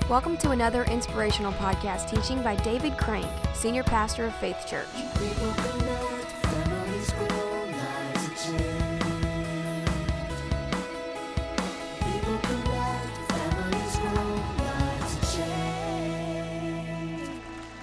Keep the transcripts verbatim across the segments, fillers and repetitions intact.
Welcome to another inspirational podcast teaching by David Crank, Senior Pastor of Faith Church. People connect, families grow, lives are changed. People connect, families grow, lives are changed.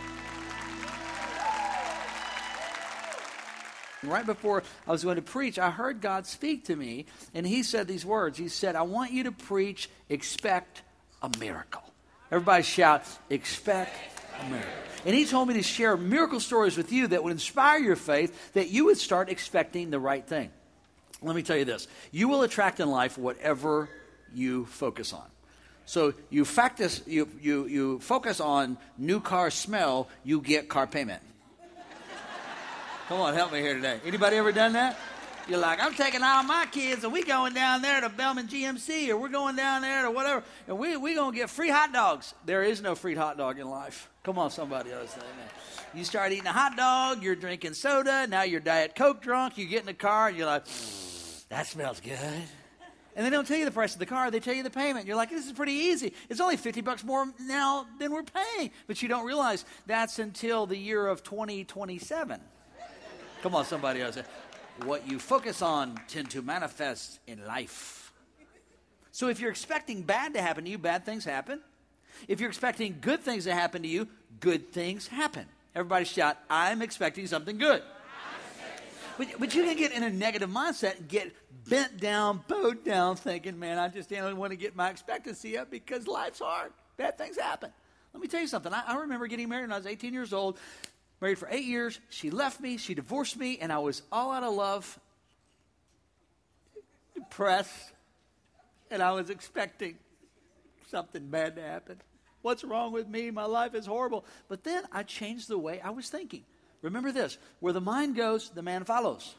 Right before I was going to preach, I heard God speak to me, and he said these words. He said, I want you to preach, expect a miracle. Everybody shout, expect a miracle. And he told me to share miracle stories with you that would inspire your faith, that you would start expecting the right thing. Let me tell you this. You will attract in life whatever you focus on. So you, factus, you, you, you focus on new car smell, you get car payment. Come on, help me here today. Anybody ever done that? You're like, I'm taking all my kids and we going down there to Belmont G M C or we're going down there to whatever, and we we going to get free hot dogs. There is no free hot dog in life. Come on, somebody else. Amen. You start eating a hot dog, you're drinking soda, now you're Diet Coke drunk, you get in the car and you're like, that smells good. And they don't tell you the price of the car, they tell you the payment. You're like, this is pretty easy. It's only fifty bucks more now than we're paying. But you don't realize that's until the year of twenty twenty-seven. Come on, somebody else. What you focus on tend to manifest in life. So if you're expecting bad to happen to you, bad things happen. If you're expecting good things to happen to you, good things happen. Everybody shout, I'm expecting something good. But, but you can get in a negative mindset and get bent down, bowed down, thinking, man, I just don't want to get my expectancy up because life's hard. Bad things happen. Let me tell you something. I, I remember getting married when I was eighteen years old. Married for eight years, she left me, she divorced me, and I was all out of love, depressed, and I was expecting something bad to happen. What's wrong with me? My life is horrible. But then I changed the way I was thinking. Remember this, where the mind goes, the man follows.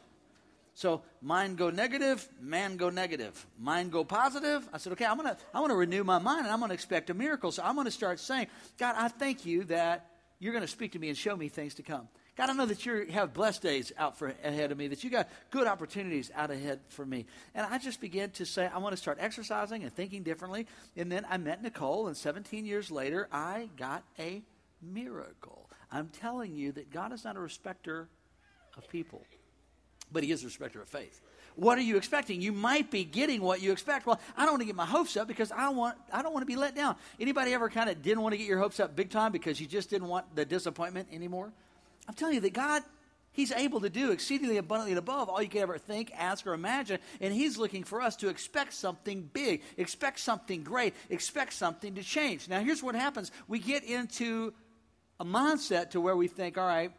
So mind go negative, man go negative. Mind go positive. I said, okay, I'm gonna, I want to renew my mind, and I'm going to expect a miracle. So I'm going to start saying, God, I thank you that you're going to speak to me and show me things to come. God, I know that you have blessed days out for ahead of me, that you got good opportunities out ahead for me. And I just began to say, I want to start exercising and thinking differently. And then I met Nicole, and seventeen years later, I got a miracle. I'm telling you that God is not a respecter of people, but he is a respecter of faith. What are you expecting? You might be getting what you expect. Well, I don't want to get my hopes up because I don't want I don't want to be let down. Anybody ever kind of didn't want to get your hopes up big time because you just didn't want the disappointment anymore? I'm telling you that God, he's able to do exceedingly abundantly and above all you could ever think, ask, or imagine. And he's looking for us to expect something big, expect something great, expect something to change. Now, here's what happens. We get into a mindset to where we think, all right,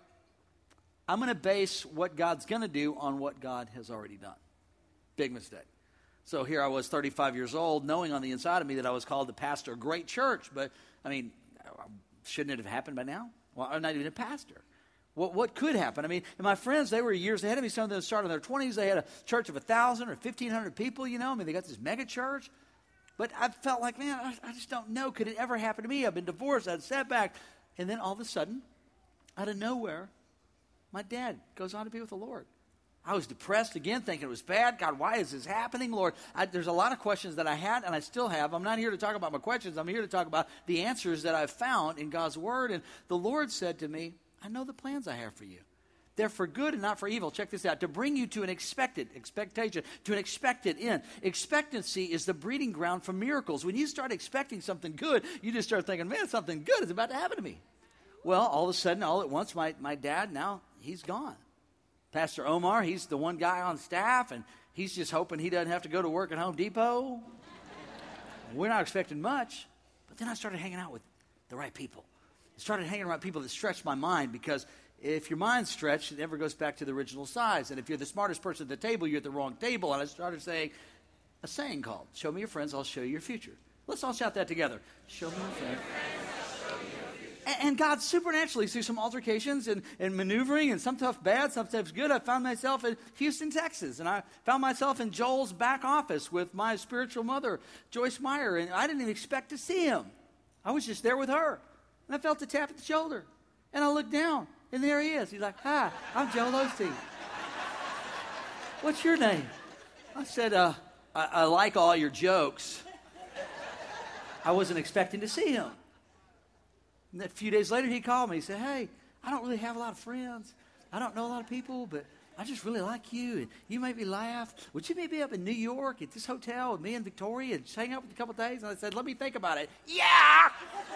I'm going to base what God's going to do on what God has already done. Big mistake. So here I was, thirty-five years old, knowing on the inside of me that I was called to pastor a great church. But, I mean, shouldn't it have happened by now? Well, I'm not even a pastor. What, what could happen? I mean, and my friends, they were years ahead of me. Some of them started in their twenties. They had a church of one thousand or fifteen hundred people, you know. I mean, they got this mega church. But I felt like, man, I, I just don't know. Could it ever happen to me? I've been divorced. I had a setback. And then all of a sudden, out of nowhere, my dad goes on to be with the Lord. I was depressed again, thinking it was bad. God, why is this happening, Lord? I, there's a lot of questions that I had, and I still have. I'm not here to talk about my questions. I'm here to talk about the answers that I've found in God's Word. And the Lord said to me, I know the plans I have for you. They're for good and not for evil. Check this out. To bring you to an expected, expectation, to an expected end. Expectancy is the breeding ground for miracles. When you start expecting something good, you just start thinking, man, something good is about to happen to me. Well, all of a sudden, all at once, my, my dad, now he's gone. Pastor Omar, he's the one guy on staff, and he's just hoping he doesn't have to go to work at Home Depot. We're not expecting much. But then I started hanging out with the right people. I started hanging around people that stretched my mind, because if your mind's stretched, it never goes back to the original size. And if you're the smartest person at the table, you're at the wrong table. And I started saying a saying called, show me your friends, I'll show you your future. Let's all shout that together. Show me your friends. And God supernaturally, through some altercations and, and maneuvering, and some stuff bad, some stuff good, I found myself in Houston, Texas. And I found myself in Joel's back office with my spiritual mother, Joyce Meyer. And I didn't even expect to see him. I was just there with her. And I felt a tap at the shoulder. And I looked down, and there he is. He's like, hi, I'm Joel Osteen. What's your name? I said, uh, I, I like all your jokes. I wasn't expecting to see him. And a few days later, he called me. He said, hey, I don't really have a lot of friends. I don't know a lot of people, but I just really like you, and you made me laugh. Would you maybe up in New York at this hotel with me and Victoria and just hang out for a couple days? And I said, let me think about it. Yeah!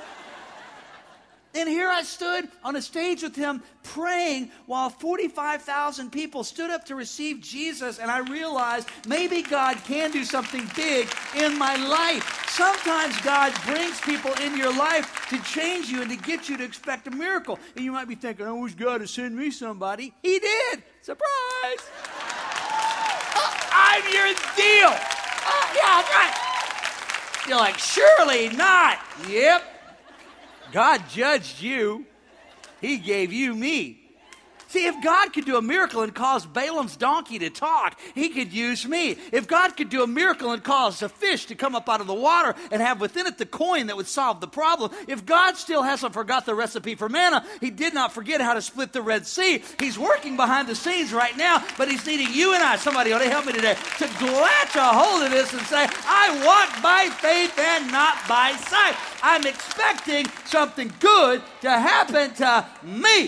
And here I stood on a stage with him praying while forty-five thousand people stood up to receive Jesus, and I realized maybe God can do something big in my life. Sometimes God brings people in your life to change you and to get you to expect a miracle. And you might be thinking, I wish God would send me somebody. He did. Surprise! Oh, I'm your deal. Oh, yeah, that's right. You're like, surely not. Yep. God judged you. He gave you me. See, if God could do a miracle and cause Balaam's donkey to talk, he could use me. If God could do a miracle and cause a fish to come up out of the water and have within it the coin that would solve the problem, if God still hasn't forgot the recipe for manna, he did not forget how to split the Red Sea. He's working behind the scenes right now, but he's needing you and I, somebody ought to help me today, to latch a hold of this and say, I walk by faith and not by sight. I'm expecting something good to happen to me.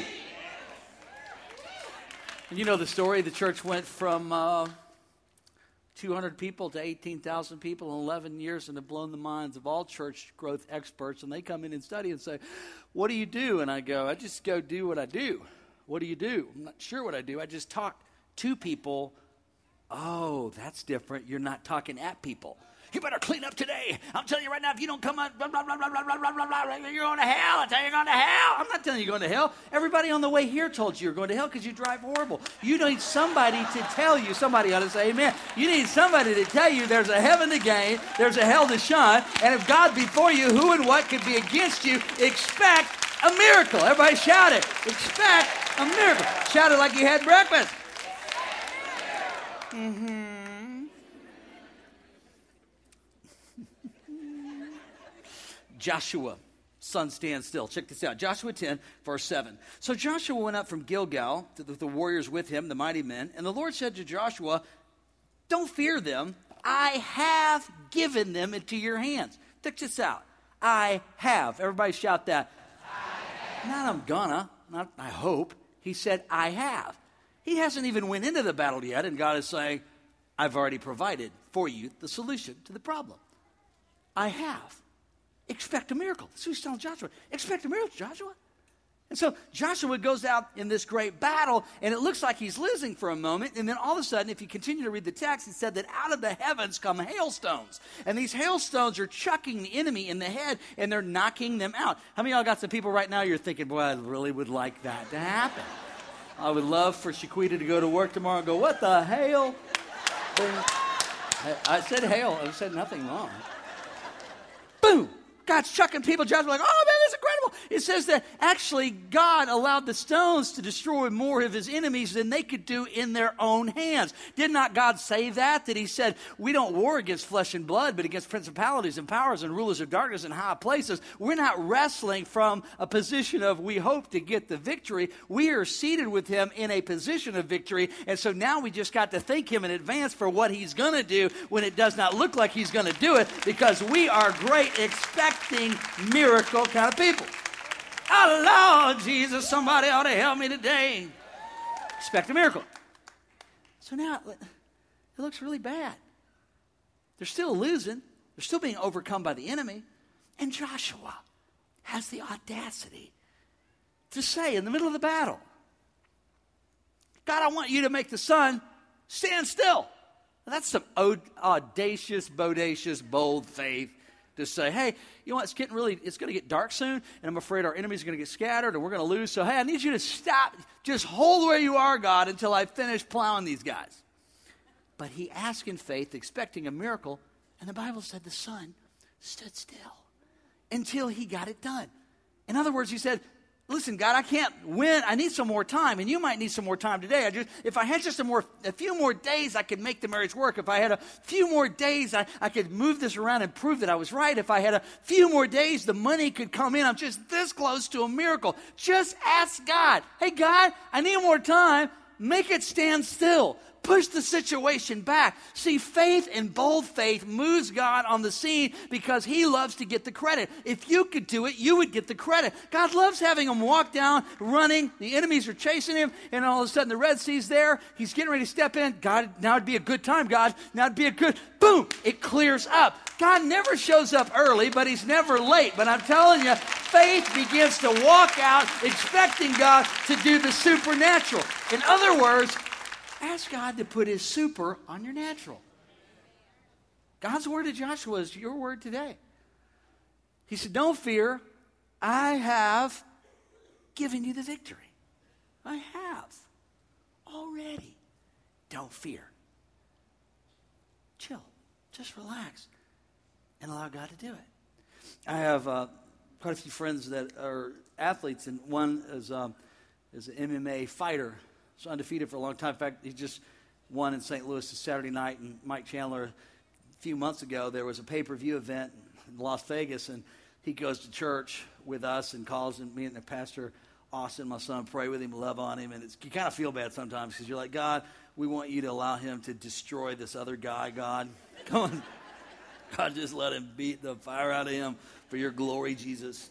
And you know the story. The church went from uh, two hundred people to eighteen thousand people in eleven years and have blown the minds of all church growth experts. And they come in and study and say, what do you do? And I go, I just go do what I do. What do you do? I'm not sure what I do. I just talk to people. Oh, that's different. You're not talking at people. You better clean up today. I'm telling you right now, if you don't come up, blah, blah, blah, blah, blah, blah, blah, blah, you're going to hell. I tell you, you're going to hell. I'm not telling you you're going to hell. Everybody on the way here told you you're going to hell because you drive horrible. You need somebody to tell you. Somebody ought to say amen. You need somebody to tell you there's a heaven to gain, there's a hell to shun, and if God be for you, who and what could be against you? Expect a miracle. Everybody shout it. Expect a miracle. Shout it like you had breakfast. Mm-hmm. Joshua, sun stand still. Check this out. Joshua ten, verse seven. So Joshua went up from Gilgal to the, the warriors with him, the mighty men. And the Lord said to Joshua, don't fear them. I have given them into your hands. Check this out. I have. Everybody shout that. I have. Not I'm gonna. Not I hope. He said, I have. He hasn't even went into the battle yet. And God is saying, I've already provided for you the solution to the problem. I have. Expect a miracle. That's what he's telling Joshua. Expect a miracle, Joshua. And so Joshua goes out in this great battle, and it looks like he's losing for a moment. And then all of a sudden, if you continue to read the text, it said that out of the heavens come hailstones. And these hailstones are chucking the enemy in the head, and they're knocking them out. How many of y'all got some people right now you're thinking, boy, I really would like that to happen. I would love for Shaquita to go to work tomorrow and go, what the hail? I said hail. I said nothing wrong. Boom. God's chucking people. Judge like, oh, man, that's incredible. It says that actually God allowed the stones to destroy more of his enemies than they could do in their own hands. Did not God say that? That he said, we don't war against flesh and blood, but against principalities and powers and rulers of darkness and high places. We're not wrestling from a position of we hope to get the victory. We are seated with him in a position of victory. And so now we just got to thank him in advance for what he's going to do when it does not look like he's going to do it, because we are great expecting miracle kind of people. Oh, Lord Jesus, somebody ought to help me today. Expect a miracle. So now it looks really bad. They're still losing. They're still being overcome by the enemy. And Joshua has the audacity to say in the middle of the battle, God, I want you to make the sun stand still. Now, that's some audacious, bodacious, bold faith. To say, hey, you know what, it's getting really, it's going to get dark soon, and I'm afraid our enemies are going to get scattered, and we're going to lose. So, hey, I need you to stop. Just hold where you are, God, until I finish plowing these guys. But he asked in faith, expecting a miracle, and the Bible said the sun stood still until he got it done. In other words, he said, listen, God, I can't win. I need some more time, and you might need some more time today. I just, if I had just a more, a few more days, I could make the marriage work. If I had a few more days, I, I could move this around and prove that I was right. If I had a few more days, the money could come in. I'm just this close to a miracle. Just ask God, hey, God, I need more time. make it stand still. Push the situation back. See, faith and bold faith moves God on the scene because he loves to get the credit. If you could do it, you would get the credit. God loves having him walk down, running. The enemies are chasing him, and all of a sudden the Red Sea's there. He's getting ready to step in. God, now would be a good time, God. Now would be a good, boom, it clears up. God never shows up early, but he's never late. But I'm telling you, faith begins to walk out expecting God to do the supernatural. In other words, ask God to put his super on your natural. God's word to Joshua is your word today. He said, don't fear. I have given you the victory. I have already. Don't fear. Chill. Just relax and allow God to do it. I have uh, quite a few friends that are athletes, and one is, um, is an M M A fighter. He's undefeated for a long time. In fact, he just won in Saint Louis this Saturday night. And Mike Chandler, a few months ago, there was a pay-per-view event in Las Vegas, and he goes to church with us and calls and me and the pastor, Austin, my son, pray with him, love on him. And it's, you kind of feel bad sometimes because you're like, God, we want you to allow him to destroy this other guy, God. Come on. God, just let him beat the fire out of him for your glory, Jesus.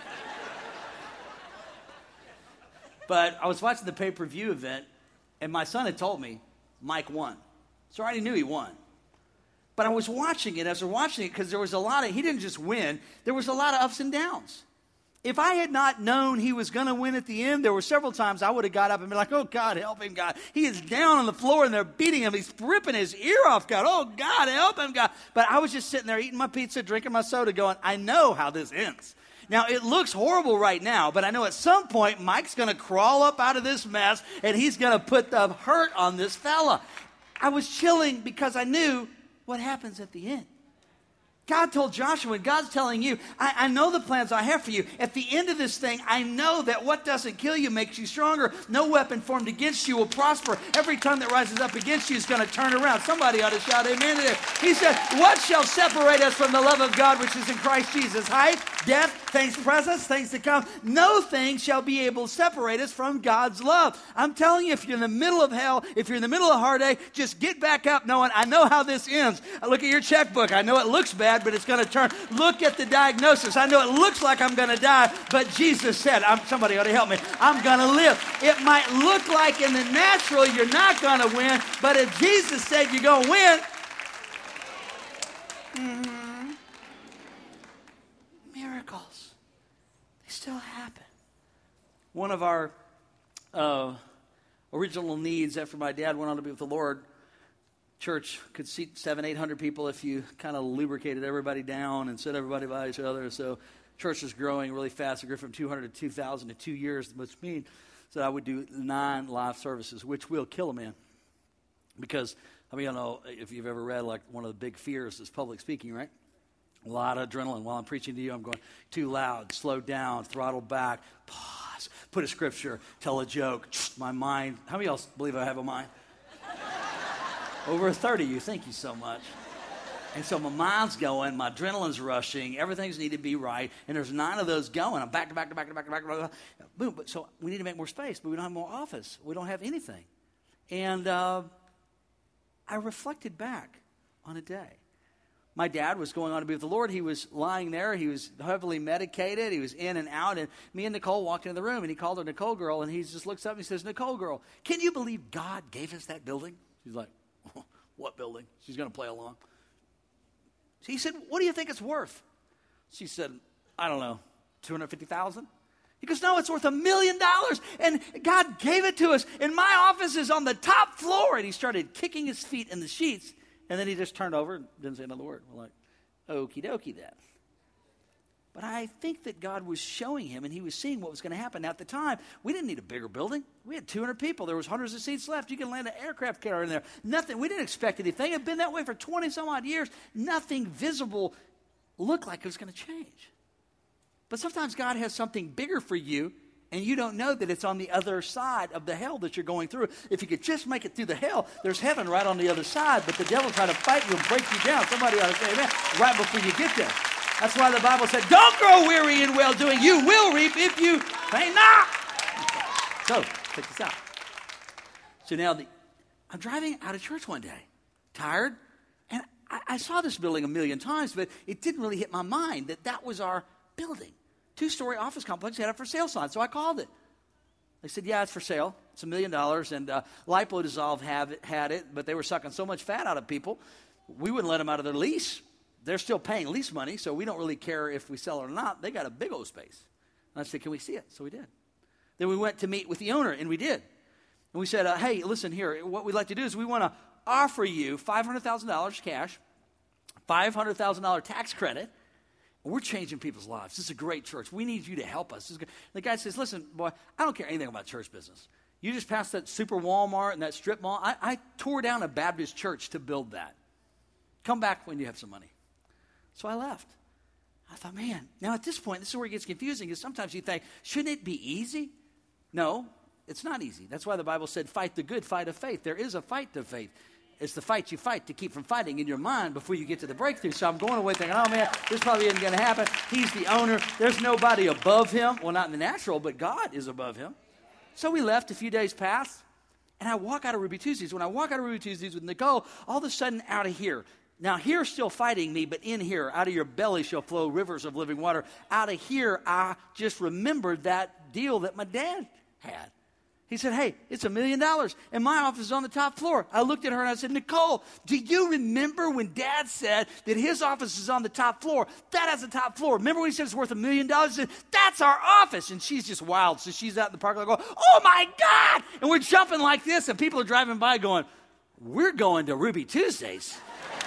But I was watching the pay-per-view event, and my son had told me Mike won. So I already knew he won. But I was watching it, as we're watching it, because there was a lot of, he didn't just win, there was a lot of ups and downs. If I had not known he was going to win at the end, there were several times I would have got up and been like, oh, God, help him, God. He is down on the floor, and they're beating him. He's ripping his ear off, God. Oh, God, help him, God. But I was just sitting there eating my pizza, drinking my soda, going, I know how this ends. Now, it looks horrible right now, but I know at some point Mike's going to crawl up out of this mess, and he's going to put the hurt on this fella. I was chilling because I knew what happens at the end. God told Joshua, and God's telling you, I, I know the plans I have for you. At the end of this thing, I know that what doesn't kill you makes you stronger. No weapon formed against you will prosper. Every tongue that rises up against you is going to turn around. Somebody ought to shout amen to this. He said, what shall separate us from the love of God which is in Christ Jesus? Height, depth, things present, things to come. No thing shall be able to separate us from God's love. I'm telling you, if you're in the middle of hell, if you're in the middle of heartache, just get back up knowing, I know how this ends. I look at your checkbook. I know it looks bad, but it's going to turn. Look at the diagnosis. I know it looks like I'm going to die, but Jesus said, I'm, somebody ought to help me, I'm going to live. It might look like in the natural you're not going to win, but if Jesus said you're going to win, mm-hmm. Miracles, they still happen. One of our uh, original needs after my dad went on to be with the Lord, church could seat seven, eight hundred people if you kind of lubricated everybody down and set everybody by each other. So church is growing really fast. It grew from two hundred to two thousand in two years, which means that I would do nine live services, which will kill a man. Because, I mean, I don't know if you've ever read, like, one of the big fears is public speaking, right? A lot of adrenaline. While I'm preaching to you, I'm going too loud, slow down, throttle back, pause, put a scripture, tell a joke. My mind, how many of y'all believe I have a mind? Over thirty, you thank you so much. And so my mind's going, my adrenaline's rushing, everything's need to be right, and there's nine of those going. I'm back to back to back to back to back to back. Boom. But so we need to make more space, but we don't have more office. We don't have anything. And uh, I reflected back on a day. My dad was going on to be with the Lord. He was lying there. He was heavily medicated. He was in and out. And me and Nicole walked into the room, and he called her Nicole Girl, and he just looks up and he says, Nicole Girl, can you believe God gave us that building? She's like, what building? She's going to play along. He said, what do you think it's worth? She said, I don't know, two hundred fifty thousand dollars? He goes, no, it's worth a million dollars. And God gave it to us. And my office is on the top floor. And he started kicking his feet in the sheets. And then he just turned over and didn't say another word. We're like, okie dokie then. But I think that God was showing him, and he was seeing what was going to happen. Now, at the time, we didn't need a bigger building. We had two hundred people. There was hundreds of seats left. You can land an aircraft carrier in there. Nothing. We didn't expect anything. It had been that way for twenty-some-odd years. Nothing visible looked like it was going to change. But sometimes God has something bigger for you, and you don't know that it's on the other side of the hell that you're going through. If you could just make it through the hell, there's heaven right on the other side, but the devil trying to fight you and break you down. Somebody ought to say amen right before you get there. That's why the Bible said, don't grow weary in well-doing. You will reap if you faint not. So, check this out. So now the, I'm driving out of church one day, tired, and I, I saw this building a million times, but it didn't really hit my mind that that was our building. Two-story office complex had a for sale sign, so I called it. They said, yeah, it's for sale. It's a million dollars, and uh, LipoDissolve have it, had it, but they were sucking so much fat out of people, we wouldn't let them out of their lease. They're still paying lease money, so we don't really care if we sell it or not. They got a big old space. And I said, can we see it? So we did. Then we went to meet with the owner, and we did. And we said, uh, hey, listen here, what we'd like to do is we want to offer you five hundred thousand dollars cash, five hundred thousand dollars tax credit. We're changing people's lives. This is a great church. We need you to help us. This is good. The guy says, listen, boy, I don't care anything about church business. You just passed that super Walmart and that strip mall. I, I tore down a Baptist church to build that. Come back when you have some money. So I left. I thought, man, now at this point, this is where it gets confusing, is sometimes you think, shouldn't it be easy? No, it's not easy. That's why the Bible said, fight the good fight of faith. There is a fight to faith. It's the fight you fight to keep from fighting in your mind before you get to the breakthrough. So I'm going away thinking, oh, man, this probably isn't going to happen. He's the owner. There's nobody above him. Well, not in the natural, but God is above him. So we left. A few days passed, and I walk out of Ruby Tuesdays. When I walk out of Ruby Tuesdays with Nicole, all of a sudden out of here, now here's still fighting me, but in here, out of your belly shall flow rivers of living water. Out of here, I just remembered that deal that my dad had. He said, hey, it's a million dollars, and my office is on the top floor. I looked at her, and I said, Nicole, do you remember when Dad said that his office is on the top floor? That has the top floor. Remember when he said it's worth a million dollars? He said, that's our office. And she's just wild, so she's out in the parking lot going, oh, my God! And we're jumping like this, and people are driving by going, we're going to Ruby Tuesdays.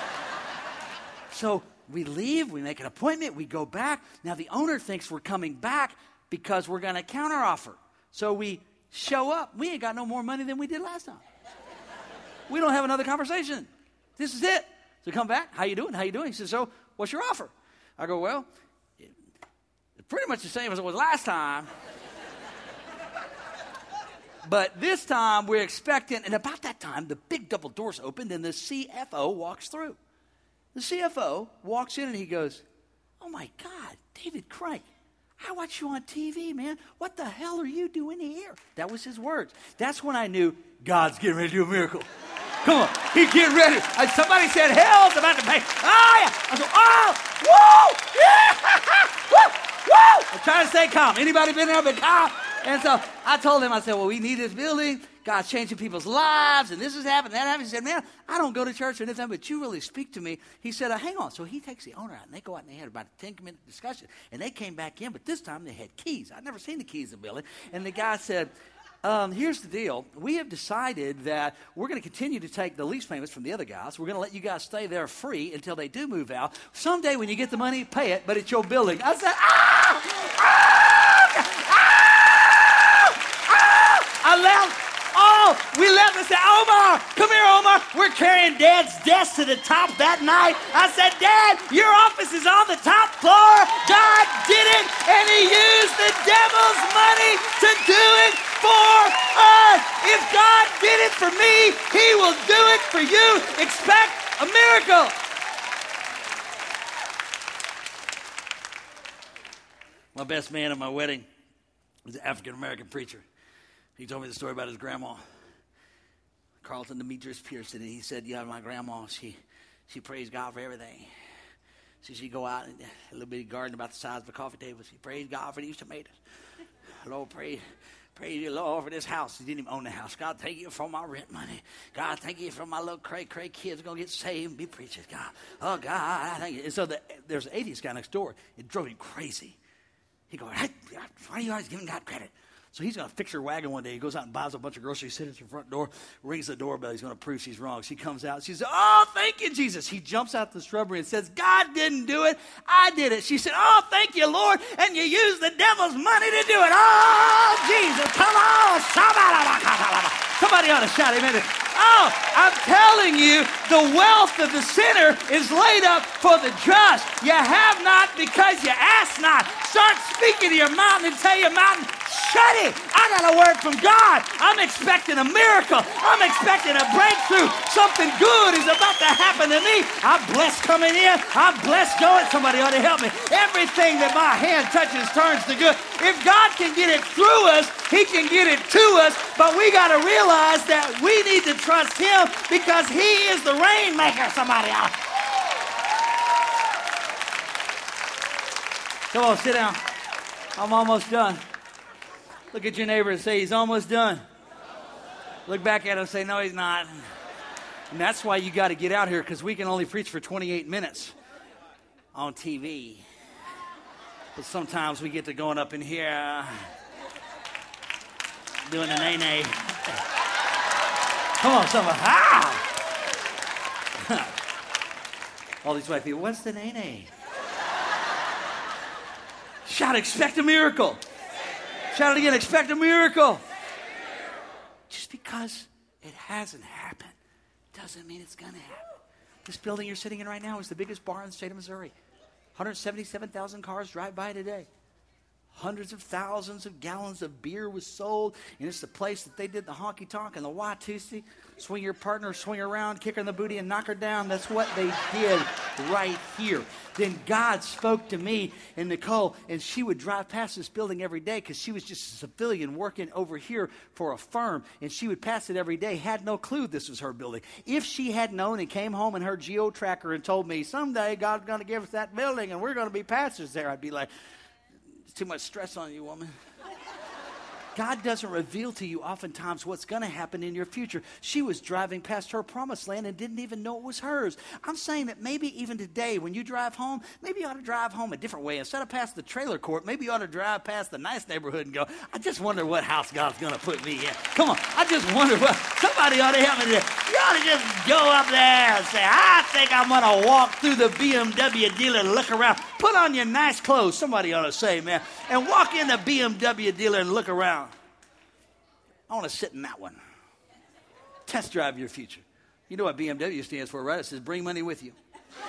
So we leave, we make an appointment, we go back. Now, the owner thinks we're coming back because we're going to counteroffer. So we show up. We ain't got no more money than we did last time. We don't have another conversation. This is it. So come back. How you doing? How you doing? He says, so what's your offer? I go, well, it's pretty much the same as it was last time. But this time we're expecting, and about that time, the big double doors opened and the C F O walks through. The C F O walks in and he goes, oh my God, David Crank. I watch you on T V, man. What the hell are you doing here? That was his words. That's when I knew God's getting ready to do a miracle. Come on, he's getting ready. Uh, somebody said, hell's about to pay. Oh, yeah. I go, oh, whoa, yeah, woo, woo. I'm trying to stay calm. Anybody been there been calm? And so I told him, I said, well, we need this building. God's changing people's lives, and this is happening, that happened. He said, man, I don't go to church or anything, but you really speak to me. He said, uh, hang on. So he takes the owner out, and they go out, and they had about a ten-minute discussion. And they came back in, but this time they had keys. I'd never seen the keys in the building. And the guy said, um, here's the deal. We have decided that we're going to continue to take the lease payments from the other guys. We're going to let you guys stay there free until they do move out. Someday when you get the money, pay it, but it's your building. I said, ah! Ah! Ah! Ah! I left. Oh, we left and said, Omar, come here, Omar. We're carrying Dad's desk to the top that night. I said, Dad, your office is on the top floor. God did it, and he used the devil's money to do it for us. If God did it for me, he will do it for you. Expect a miracle. My best man at my wedding was an African-American preacher. He told me the story about his grandma, Carlton Demetrius Pearson, and he said, yeah, my grandma, she she praised God for everything. So she'd go out in a little bitty garden about the size of a coffee table. She praised God for these tomatoes. Lord, praise, praise you, Lord, for this house. He didn't even own the house. God, thank you for my rent money. God, thank you for my little cray cray kids going to get saved and be preachers, God. Oh, God, I thank you. And so the, there's an atheist guy next door. It drove him crazy. He goes, hey, why are you always giving God credit? So he's going to fix her wagon one day. He goes out and buys a bunch of groceries, sits at her front door, rings the doorbell. He's going to prove she's wrong. She comes out. She says, oh, thank you, Jesus. He jumps out the shrubbery and says, God didn't do it. I did it. She said, oh, thank you, Lord. And you used the devil's money to do it. Oh, Jesus, come on. Somebody ought to shout amen. Oh, I'm telling you, the wealth of the sinner is laid up for the just. You have not because you ask not. Start speaking to your mountain and tell your mountain, Shuddy, I got a word from God. I'm expecting a miracle. I'm expecting a breakthrough. Something good is about to happen to me. I'm blessed coming in. I'm blessed going. Somebody ought to help me. Everything that my hand touches turns to good. If God can get it through us, he can get it to us. But we got to realize that we need to trust him because he is the rainmaker. Somebody else. Come on, sit down. I'm almost done. Look at your neighbor and say, he's almost done. Look back at him and say, no, he's not. And that's why you got to get out here, because we can only preach for twenty-eight minutes on T V. But sometimes we get to going up in here doing a nay-nay. Come on, somebody. Ah! All these white people, what's the nay-nay? Shout, expect a miracle. Shout it again, expect a miracle. Just because it hasn't happened doesn't mean it's going to happen. This building you're sitting in right now is the biggest bar in the state of Missouri. one hundred seventy-seven thousand cars drive by today. Hundreds of thousands of gallons of beer was sold, and it's the place that they did the honky-tonk and the Watusi. Swing your partner, swing around, kick her in the booty, and knock her down. That's what they did right here. Then God spoke to me and Nicole, and she would drive past this building every day because she was just a civilian working over here for a firm, and she would pass it every day, had no clue this was her building. If she had known and came home and her geo-tracker and told me, someday God's going to give us that building and we're going to be pastors there, I'd be like, it's too much stress on you, woman. God doesn't reveal to you oftentimes what's going to happen in your future. She was driving past her promised land and didn't even know it was hers. I'm saying that maybe even today when you drive home, maybe you ought to drive home a different way. Instead of past the trailer court, maybe you ought to drive past the nice neighborhood and go, I just wonder what house God's going to put me in. Come on, I just wonder what, somebody ought to help me today. You ought to just go up there and say, I think I'm going to walk through the B M W dealer and look around. Put on your nice clothes, somebody ought to say, man, and walk in the B M W dealer and look around. I want to sit in that one. Test drive your future. You know what B M W stands for, right? It says bring money with you.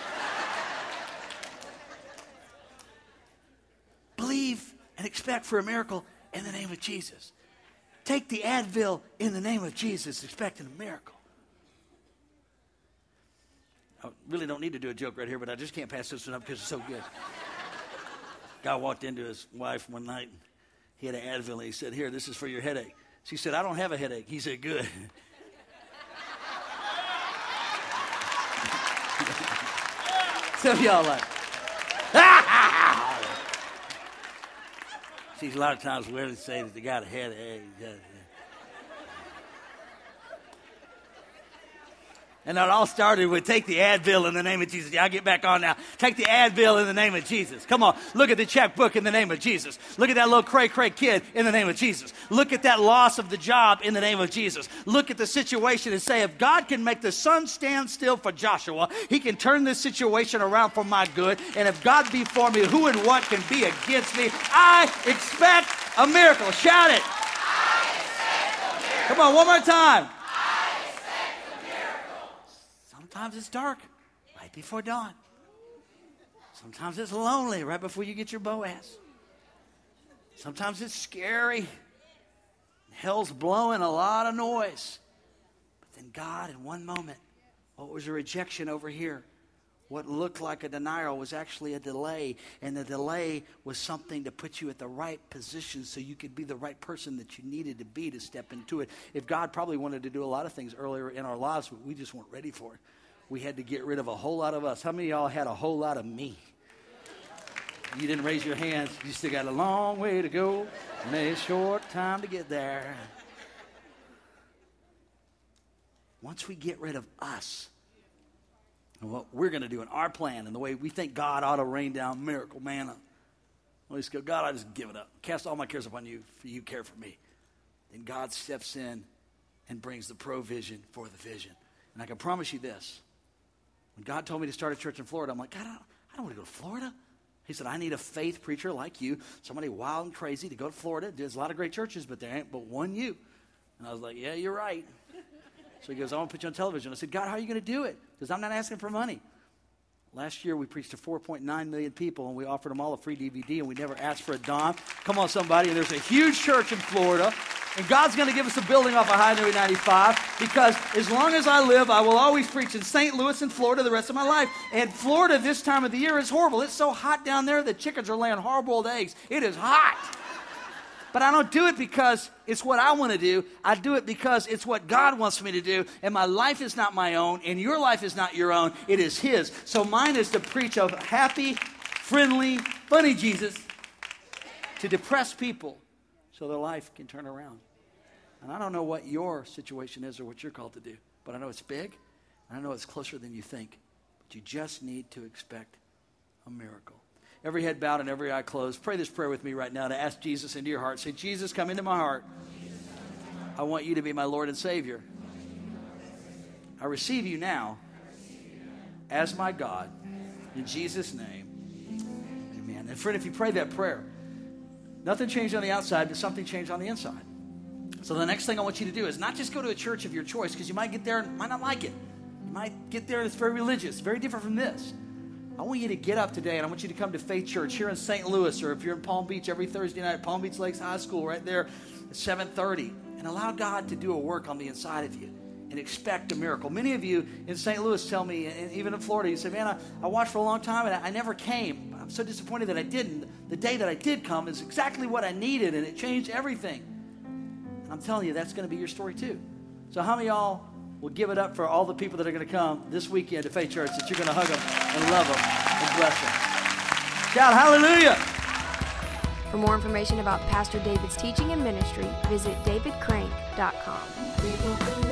Believe and expect for a miracle in the name of Jesus. Take the Advil in the name of Jesus, expecting a miracle. I really don't need to do a joke right here, but I just can't pass this one up because it's so good. Guy walked into his wife one night. He had an Advil, and he said, here, this is for your headache. She said, I don't have a headache. He said, good. Some of y'all like, see, a lot of times women say that they got a headache. And it all started with take the Advil in the name of Jesus. Yeah, I'll get back on now. Take the Advil in the name of Jesus. Come on. Look at the checkbook in the name of Jesus. Look at that little cray-cray kid in the name of Jesus. Look at that loss of the job in the name of Jesus. Look at the situation and say, if God can make the sun stand still for Joshua, he can turn this situation around for my good. And if God be for me, who and what can be against me? I expect a miracle. Shout it. I expect a miracle. Come on, one more time. Sometimes it's dark, right before dawn. Sometimes it's lonely, right before you get your Boaz. Sometimes it's scary. Hell's blowing a lot of noise. But then God, in one moment, what was a rejection over here? What looked like a denial was actually a delay. And the delay was something to put you at the right position so you could be the right person that you needed to be to step into it. If God probably wanted to do a lot of things earlier in our lives, but we just weren't ready for it. We had to get rid of a whole lot of us. How many of y'all had a whole lot of me? You didn't raise your hands. You still got a long way to go and a short time to get there. Once we get rid of us, and what we're going to do in our plan and the way we think God ought to rain down miracle manna, we just go, God, I just give it up. Cast all my cares upon you, for you care for me. Then God steps in and brings the provision for the vision. And I can promise you this. When God told me to start a church in Florida, I'm like, God, I don't, I don't want to go to Florida. He said, I need a faith preacher like you, somebody wild and crazy to go to Florida. There's a lot of great churches, but there ain't but one you. And I was like, yeah, you're right. So he goes, I want to put you on television. I said, God, how are you going to do it? Because I'm not asking for money. Last year, we preached to four point nine million people, and we offered them all a free D V D, and we never asked for a dime. Come on, somebody. And there's a huge church in Florida, and God's going to give us a building off of Highway ninety-five, because as long as I live, I will always preach in Saint Louis and Florida the rest of my life. And Florida this time of the year is horrible. It's so hot down there that chickens are laying hard-boiled eggs. It is hot. But I don't do it because it's what I want to do. I do it because it's what God wants me to do. And my life is not my own, and your life is not your own. It is His. So mine is to preach a happy, friendly, funny Jesus to depressed people so their life can turn around. And I don't know what your situation is or what you're called to do, but I know it's big, and I know it's closer than you think. But you just need to expect a miracle. Every head bowed and every eye closed. Pray this prayer with me right now to ask Jesus into your heart. Say, Jesus, come into my heart. I want you to be my Lord and Savior. I receive you now as my God. In Jesus' name, amen. And friend, if you pray that prayer, nothing changed on the outside, but something changed on the inside. So the next thing I want you to do is not just go to a church of your choice, because you might get there and might not like it. You might get there and it's very religious, very different from this. I want you to get up today, and I want you to come to Faith Church here in Saint Louis, or if you're in Palm Beach, every Thursday night at Palm Beach Lakes High School right there at seven thirty, and allow God to do a work on the inside of you and expect a miracle. Many of you in Saint Louis tell me, and even in Florida, you say, man, I, I watched for a long time, and I, I never came. I'm so disappointed that I didn't. The day that I did come is exactly what I needed, and it changed everything. And I'm telling you, that's going to be your story too. So how many of y'all will give it up for all the people that are going to come this weekend to Faith Church, that you're going to hug them and love them and bless them? Shout hallelujah. For more information about Pastor David's teaching and ministry, visit david crank dot com.